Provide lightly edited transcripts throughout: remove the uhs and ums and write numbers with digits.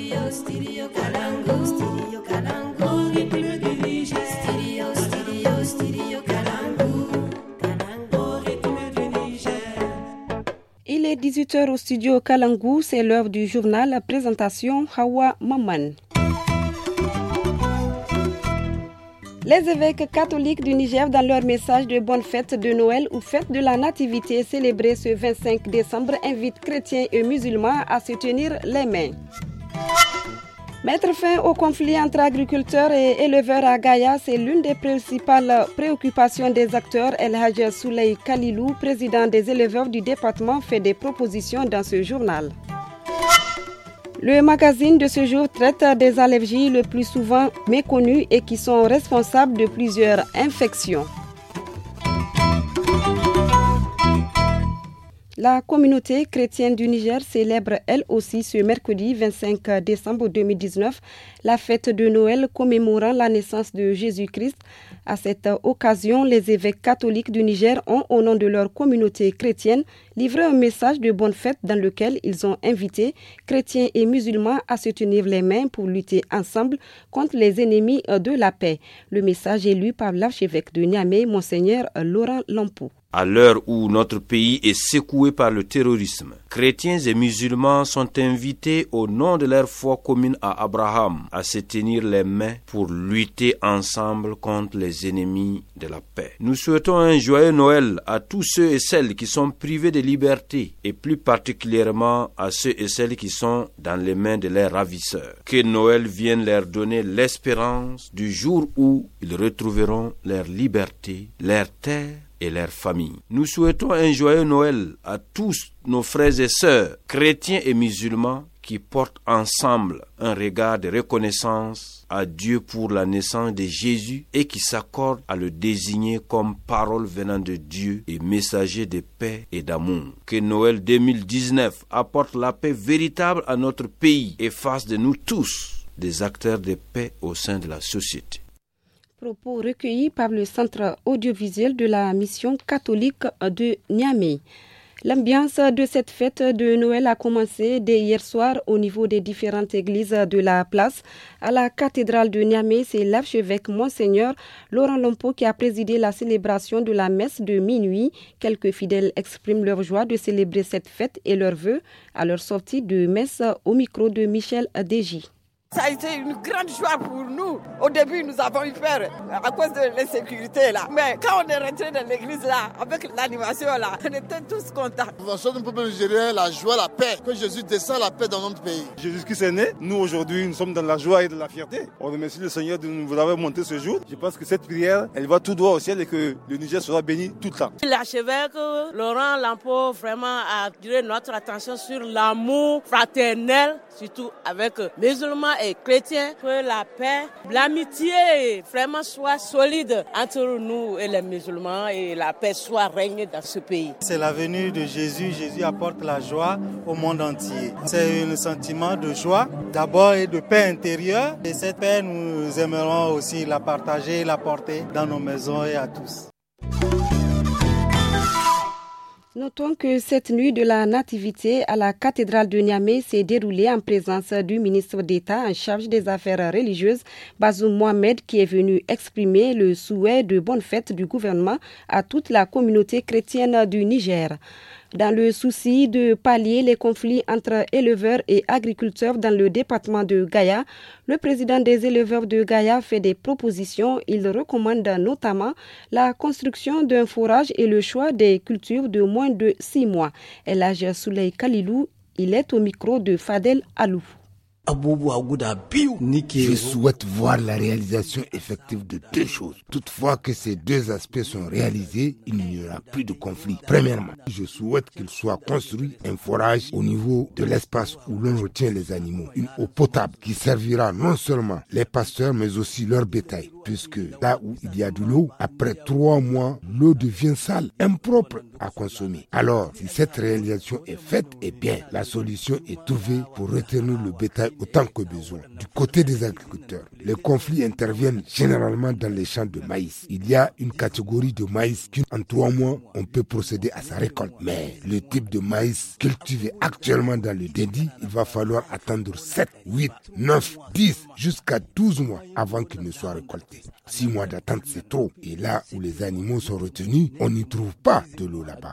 Il est 18h au studio Kalangu, c'est l'heure du journal. Présentation Hawa Maman. Les évêques catholiques du Niger, dans leur message de bonne fête de Noël ou fête de la Nativité célébrée ce 25 décembre, invitent chrétiens et musulmans à se tenir les mains. Mettre fin au conflit entre agriculteurs et éleveurs à Gaïa, c'est l'une des principales préoccupations des acteurs. El Hadj Souley Kalilou, président des éleveurs du département, fait des propositions dans ce journal. Le magazine de ce jour traite des allergies le plus souvent méconnues et qui sont responsables de plusieurs infections. La communauté chrétienne du Niger célèbre elle aussi ce mercredi 25 décembre 2019 la fête de Noël commémorant la naissance de Jésus-Christ. À cette occasion, les évêques catholiques du Niger ont, au nom de leur communauté chrétienne, livré un message de bonne fête dans lequel ils ont invité chrétiens et musulmans à se tenir les mains pour lutter ensemble contre les ennemis de la paix. Le message est lu par l'archevêque de Niamey, Monseigneur Laurent Lampo. À l'heure où notre pays est secoué par le terrorisme, chrétiens et musulmans sont invités au nom de leur foi commune à Abraham à se tenir les mains pour lutter ensemble contre les ennemis de la paix. Nous souhaitons un joyeux Noël à tous ceux et celles qui sont privés de liberté et plus particulièrement à ceux et celles qui sont dans les mains de leurs ravisseurs. Que Noël vienne leur donner l'espérance du jour où ils retrouveront leur liberté, leur terre et leurs familles. Nous souhaitons un joyeux Noël à tous nos frères et sœurs, chrétiens et musulmans, qui portent ensemble un regard de reconnaissance à Dieu pour la naissance de Jésus et qui s'accordent à le désigner comme parole venant de Dieu et messager de paix et d'amour. Que Noël 2019 apporte la paix véritable à notre pays et fasse de nous tous des acteurs de paix au sein de la société. Propos recueillis par le centre audiovisuel de la mission catholique de Niamey. L'ambiance de cette fête de Noël a commencé dès hier soir au niveau des différentes églises de la place. À la cathédrale de Niamey, c'est l'archevêque Monseigneur Laurent Lampo qui a présidé la célébration de la messe de minuit. Quelques fidèles expriment leur joie de célébrer cette fête et leurs vœux à leur sortie de messe au micro de Michel Deji. Ça a été une grande joie pour nous. Au début, nous avons eu peur à cause de l'insécurité là. Mais quand on est rentré dans l'église là, avec l'animation là, on était tous contents. Nous sommes un peuple nigérien, la joie, la paix. Que Jésus descend la paix dans notre pays. Jésus-Christ est né. Nous aujourd'hui, nous sommes dans la joie et de la fierté. On remercie le Seigneur de nous avoir monté ce jour. Je pense que cette prière, elle va tout droit au ciel et que le Niger sera béni tout le temps. L'archevêque Laurent Lampo vraiment a attiré notre attention sur l'amour fraternel, surtout avec musulmans et chrétiens, que la paix, l'amitié vraiment soit solide entre nous et les musulmans et la paix soit règne dans ce pays. C'est la venue de Jésus. Jésus apporte la joie au monde entier. C'est un sentiment de joie d'abord et de paix intérieure. Et cette paix, nous aimerons aussi la partager, la porter dans nos maisons et à tous. Notons que cette nuit de la Nativité à la cathédrale de Niamey s'est déroulée en présence du ministre d'État en charge des affaires religieuses, Bazoum Mohamed, qui est venu exprimer le souhait de bonne fête du gouvernement à toute la communauté chrétienne du Niger. Dans le souci de pallier les conflits entre éleveurs et agriculteurs dans le département de Gaïa, le président des éleveurs de Gaïa fait des propositions. Il recommande notamment la construction d'un forage et le choix des cultures de moins de 6 mois. El Hadj Souley Kalilou, il est au micro de Fadel Alou. Je souhaite voir la réalisation effective de 2 choses. Toutefois que ces 2 aspects sont réalisés, il n'y aura plus de conflit. Premièrement, je souhaite qu'il soit construit un forage au niveau de l'espace où l'on retient les animaux. Une eau potable qui servira non seulement les pasteurs mais aussi leur bétail. Puisque là où il y a de l'eau, après 3 mois, l'eau devient sale, impropre à consommer. Alors, si cette réalisation est faite, eh bien, la solution est trouvée pour retenir le bétail autant que besoin. Du côté des agriculteurs, les conflits interviennent généralement dans les champs de maïs. Il y a une catégorie de maïs qu'en 3 mois, on peut procéder à sa récolte. Mais le type de maïs cultivé actuellement dans le Dendi, il va falloir attendre 7, 8, 9, 10, jusqu'à 12 mois avant qu'il ne soit récolté. 6 mois d'attente, c'est trop. Et là où les animaux sont retenus, on n'y trouve pas de l'eau là-bas.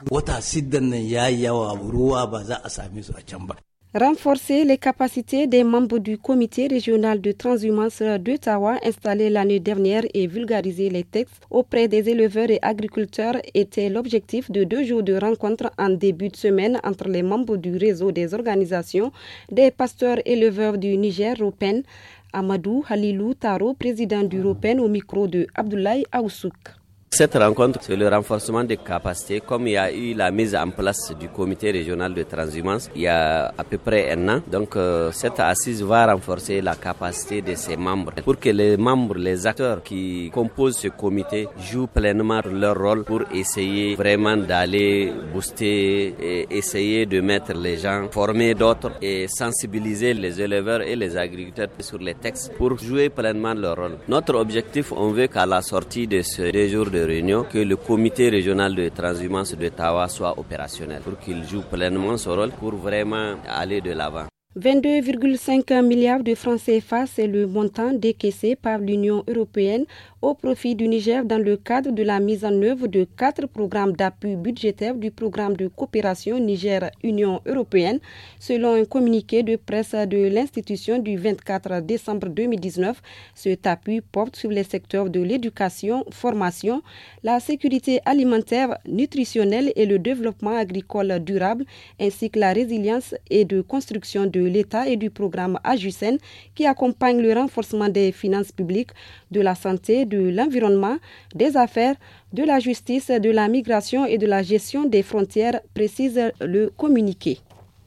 Renforcer les capacités des membres du comité régional de transhumance d'Ottawa installé l'année dernière et vulgariser les textes auprès des éleveurs et agriculteurs était l'objectif de 2 jours de rencontre en début de semaine entre les membres du réseau des organisations des pasteurs éleveurs du Niger, ROPEN. Amadou Halilou Taro, président du ROPEN, au micro de Abdoulaye Aoussouk. Cette rencontre, c'est le renforcement des capacités. Comme il y a eu la mise en place du comité régional de transhumance il y a à peu près 1 an, donc cette assise va renforcer la capacité de ses membres pour que les membres, les acteurs qui composent ce comité jouent pleinement leur rôle pour essayer vraiment d'aller booster et essayer de mettre les gens, former d'autres et sensibiliser les éleveurs et les agriculteurs sur les textes pour jouer pleinement leur rôle. Notre objectif, on veut qu'à la sortie de ces 2 jours de réunion, que le comité régional de transhumance d'Ottawa soit opérationnel pour qu'il joue pleinement son rôle pour vraiment aller de l'avant. 22,5 milliards de francs CFA, c'est le montant décaissé par l'Union européenne au profit du Niger dans le cadre de la mise en œuvre de 4 programmes d'appui budgétaire du programme de coopération Niger-Union européenne, selon un communiqué de presse de l'institution du 24 décembre 2019. Cet appui porte sur les secteurs de l'éducation, formation, la sécurité alimentaire, nutritionnelle et le développement agricole durable, ainsi que la résilience et de construction de l'État et du programme AJUSEN qui accompagne le renforcement des finances publiques, de la santé, de l'environnement, des affaires, de la justice, de la migration et de la gestion des frontières, précise le communiqué.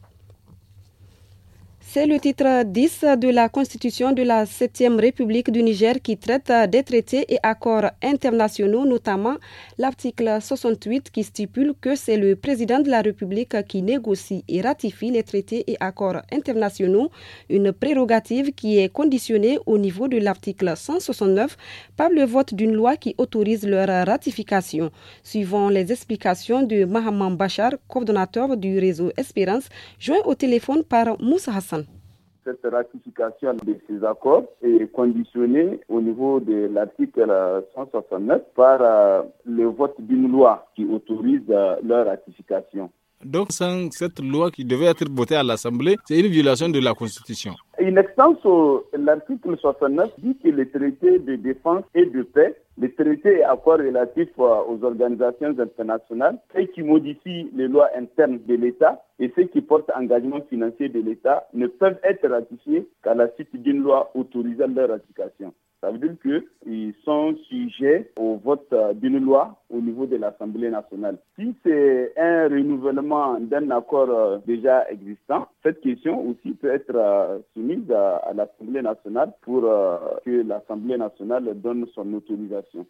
C'est le titre 10 de la Constitution de la 7e République du Niger qui traite des traités et accords internationaux, notamment l'article 68 qui stipule que c'est le président de la République qui négocie et ratifie les traités et accords internationaux, une prérogative qui est conditionnée au niveau de l'article 169 par le vote d'une loi qui autorise leur ratification. Suivant les explications de Mahaman Bachar, coordonnateur du réseau Espérance, joint au téléphone par Moussa Hassan. Cette ratification de ces accords est conditionnée au niveau de l'article 169 par le vote d'une loi qui autorise leur ratification. Donc, sans cette loi qui devait être votée à l'Assemblée, c'est une violation de la Constitution. In extenso, l'article 69 dit que les traités de défense et de paix, les traités et accords relatifs aux organisations internationales, ceux qui modifient les lois internes de l'État et ceux qui portent engagement financier de l'État ne peuvent être ratifiés qu'à la suite d'une loi autorisant leur ratification. Ça veut dire qu'ils sont sujets au vote d'une loi au niveau de l'Assemblée nationale. Si c'est un renouvellement d'un accord déjà existant, cette question aussi peut être soumise à l'Assemblée nationale pour que l'Assemblée nationale donne son autorisation.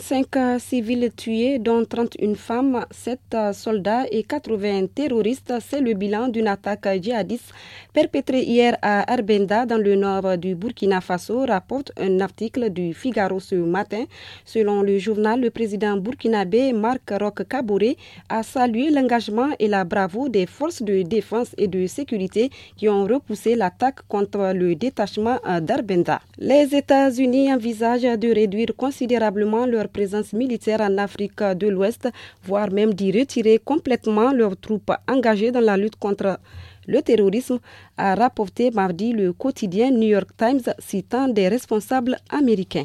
35 civils tués, dont 31 femmes, 7 soldats et 80 terroristes. C'est le bilan d'une attaque djihadiste perpétrée hier à Arbenda, dans le nord du Burkina Faso, rapporte un article du Figaro ce matin. Selon le journal, le président burkinabé Marc Roch Kaboré a salué l'engagement et la bravoure des forces de défense et de sécurité qui ont repoussé l'attaque contre le détachement d'Arbenda. Les États-Unis envisagent de réduire considérablement leur présence militaire en Afrique de l'Ouest, voire même d'y retirer complètement leurs troupes engagées dans la lutte contre le terrorisme, a rapporté mardi le quotidien New York Times citant des responsables américains.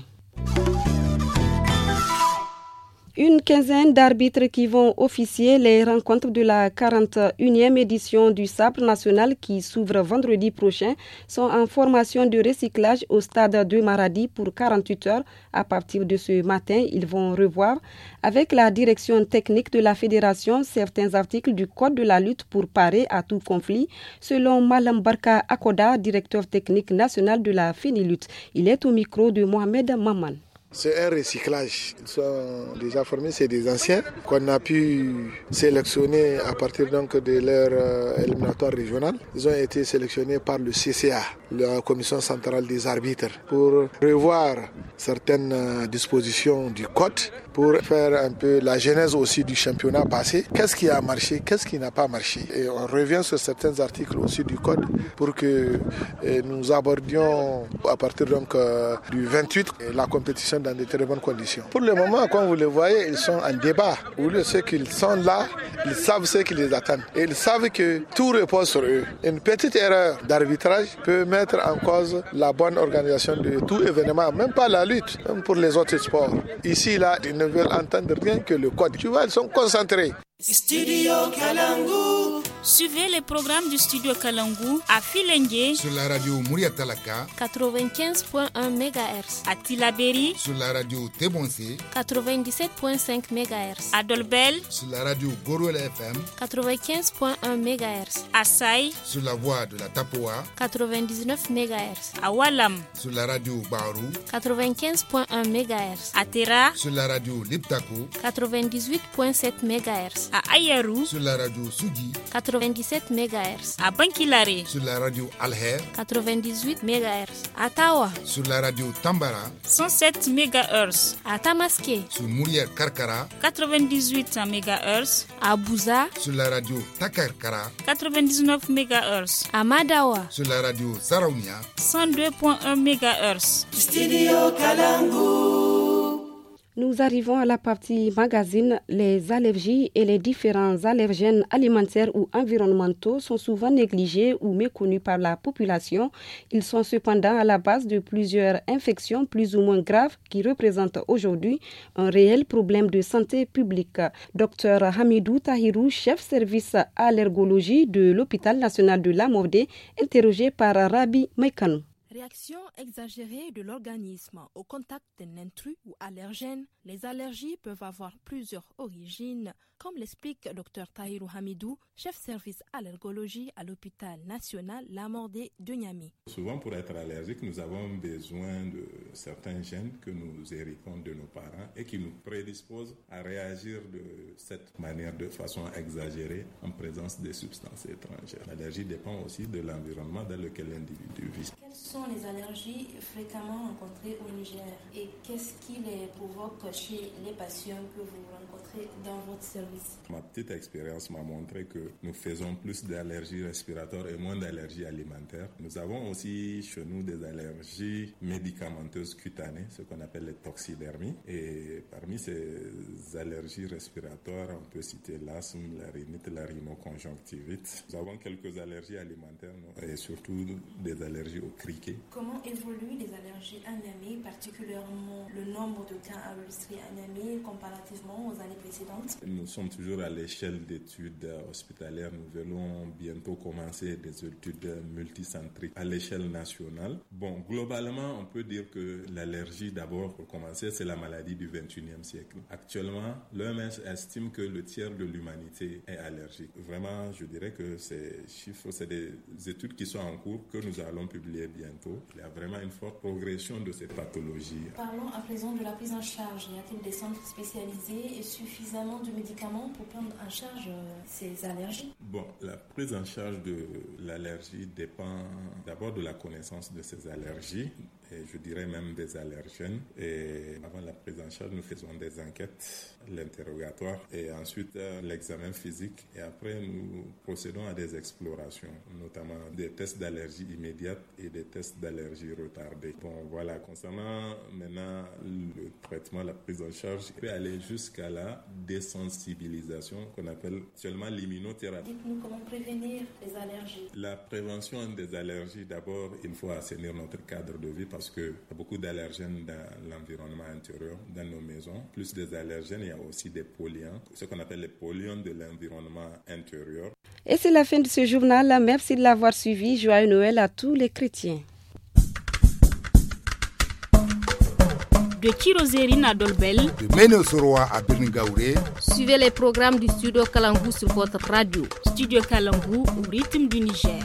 Une quinzaine d'arbitres qui vont officier les rencontres de la 41e édition du Sabre national qui s'ouvre vendredi prochain sont en formation de recyclage au stade de Maradi pour 48 heures. À partir de ce matin, ils vont revoir avec la direction technique de la fédération certains articles du Code de la lutte pour parer à tout conflit, selon Malam Barka Akoda, directeur technique national de la FENILUT. Il est au micro de Mohamed Maman. C'est un recyclage. Ils sont déjà formés, c'est des anciens qu'on a pu sélectionner à partir donc de leur éliminatoire régional. Ils ont été sélectionnés par le CCA, la Commission centrale des arbitres, pour revoir certaines dispositions du code, pour faire un peu la genèse aussi du championnat passé. Qu'est-ce qui a marché, qu'est-ce qui n'a pas marché. Et on revient sur certains articles aussi du code pour que nous abordions à partir donc du 28 la compétition dans de très bonnes conditions. Pour le moment, comme vous le voyez, ils sont en débat. Ou ceux qui sont là, ils savent ce qui les attend. Et ils savent que tout repose sur eux. Une petite erreur d'arbitrage peut mettre en cause la bonne organisation de tout événement, même pas la lutte, même pour les autres sports. Ici, là, ils ne veulent entendre rien que le code. Tu vois, ils sont concentrés. Studio Kalangu. Suivez les programmes du Studio Kalangu à Filengue sur la radio Mouria Talaka 95.1 MHz, à Tilaberi sur la radio Tebonse 97.5 MHz, à Dolbel sur la radio Gorwel FM 95.1 MHz, à Saï sur la voix de la Tapoa 99 MHz, à Walam sur la radio Baru 95.1 MHz, à Tera sur la radio Liptako 98.7 MHz, à Ayaru sur la radio Sugi 97 MHz, à Bankilare sur la radio Alher 98 MHz, à Tawa sur la radio Tambara 107 MHz, à Tamaské sur Mouria Karkara 98 MHz, à Bouza sur la radio Takarkara 99 MHz, à Madawa sur la radio Saraounia 102.1 MHz. Studio Kalangu. Nous arrivons à la partie magazine. Les allergies et les différents allergènes alimentaires ou environnementaux sont souvent négligés ou méconnus par la population. Ils sont cependant à la base de plusieurs infections plus ou moins graves qui représentent aujourd'hui un réel problème de santé publique. Dr Hamidou Tahirou, chef service allergologie de l'hôpital national de Lamordé, interrogé par Rabi Mekanou. Réaction exagérée de l'organisme au contact d'un intrus ou allergène, les allergies peuvent avoir plusieurs origines, comme l'explique Dr Tahirou Hamidou, chef service allergologie à l'hôpital national Lamordé de Niamey. Souvent, pour être allergique, nous avons besoin de certains gènes que nous héritons de nos parents et qui nous prédisposent à réagir de cette manière de façon exagérée en présence des substances étrangères. L'allergie dépend aussi de l'environnement dans lequel l'individu vit. Quelles sont les allergies fréquemment rencontrées au Niger et qu'est-ce qui les provoque chez les patients que vous rencontrez dans votre service? Ma petite expérience m'a montré que nous faisons plus d'allergies respiratoires et moins d'allergies alimentaires. Nous avons aussi chez nous des allergies médicamenteuses cutanées, ce qu'on appelle les toxidermies. Et parmi ces allergies respiratoires, on peut citer l'asthme, la rhinite, la rhinoconjonctivite. Nous avons quelques allergies alimentaires et surtout des allergies au criquet. Comment évoluent les allergies à Niamey, particulièrement le nombre de cas enregistrés à Niamey comparativement aux années précédentes? Nous sommes toujours à l'échelle d'études hospitalières. Nous allons bientôt commencer des études multicentriques à l'échelle nationale. Bon, globalement, on peut dire que l'allergie, d'abord, pour commencer, c'est la maladie du 21e siècle. Actuellement, l'OMS estime que le tiers de l'humanité est allergique. Vraiment, je dirais que ces chiffres, c'est des études qui sont en cours, que nous allons publier bientôt. Il y a vraiment une forte progression de cette pathologie. Parlons à présent de la prise en charge. Y a-t-il des centres spécialisés et suffisamment de médicaments pour prendre en charge ces allergies? Bon, la prise en charge de l'allergie dépend d'abord de la connaissance de ces allergies et je dirais même des allergènes. Et avant la prise en charge, nous faisons des enquêtes, l'interrogatoire et ensuite l'examen physique. Et après, nous procédons à des explorations, notamment des tests d'allergie immédiate et des tests d'allergie retardée. Bon, voilà, concernant maintenant le traitement, la prise en charge, il peut aller jusqu'à la désensibilisation qu'on appelle actuellement l'immunothérapie. Dites-nous comment prévenir les allergies. La prévention des allergies, d'abord, il faut assainir notre cadre de vie parce qu'il y a beaucoup d'allergènes dans l'environnement intérieur, dans nos maisons. Plus des allergènes, il y a aussi des polluants, ce qu'on appelle les polluants de l'environnement intérieur. Et c'est la fin de ce journal. Merci de l'avoir suivi. Joyeux Noël à tous les chrétiens. De Kirozérine à Dolbel, de Ménosoroa à Birningaouré. Suivez les programmes du Studio Kalangu sur votre radio. Studio Kalangu au rythme du Niger.